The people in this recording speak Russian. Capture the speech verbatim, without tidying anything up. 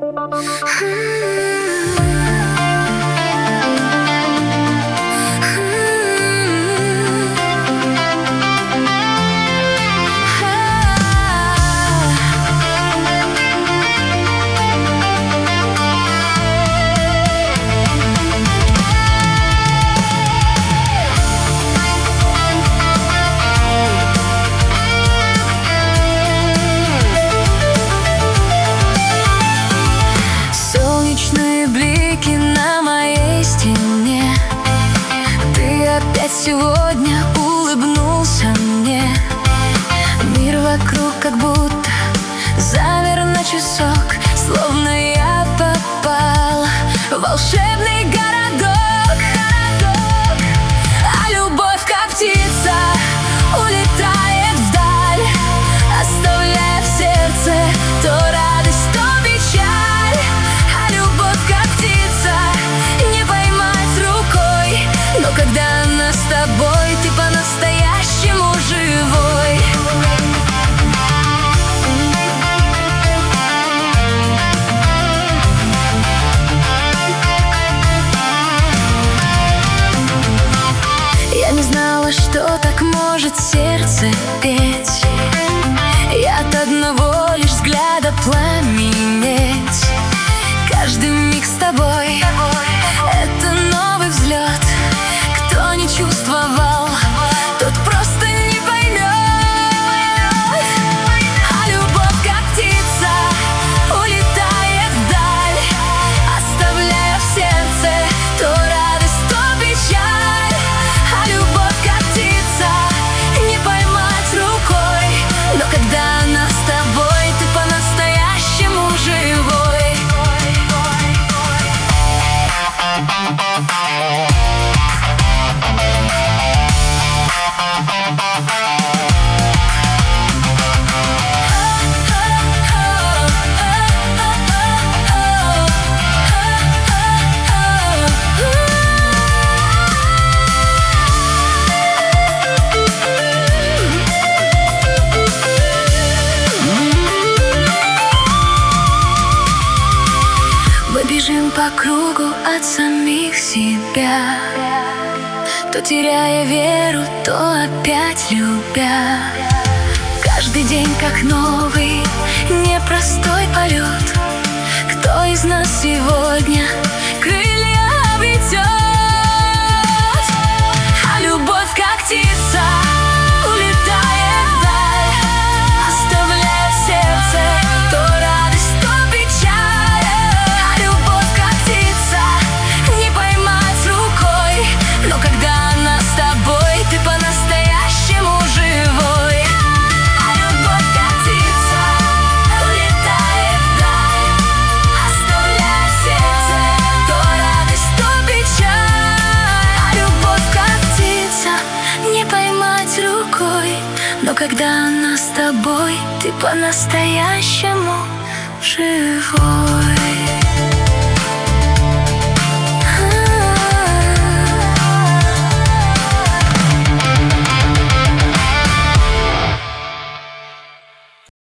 Сегодня улыбнулся мне. Мир вокруг как будто замер на часок, словно я попала в волшебный городок. А любовь, как птица, улетает вдаль, оставляя в сердце то радость, то печаль. А любовь, как птица, не поймать рукой, но когда с тобой, ты по-настоящему живой. Я не знала, что так может сердце петь, и от одного лишь взгляда пламенеть. Каждый миг с тобой — это новый взлет. Кто не чувствовал, тот просто не поймет. А любовь, как птица, улетает вдаль, оставляя в сердце то радость, то печаль. А любовь, как птица, не поймать рукой, но когда она с тобой, ты по-настоящему живой. Мы бежим по кругу от самих себя, то теряя веру, то опять любя. Каждый день как новый, непростой полет. Кто из нас сегодня крылья обретет? А любовь, как птица, улетает вдаль, оставляя в сердце то радость, то печаль. А любовь, как птица, не поймать рукой, но когда она с тобой, ты по-настоящему живой. А любовь, как птица, улетает вдаль, оставляя в сердце то радость, то печаль. А любовь, как птица, не поймать рукой, но когда она с тобой, ты по-настоящему живой.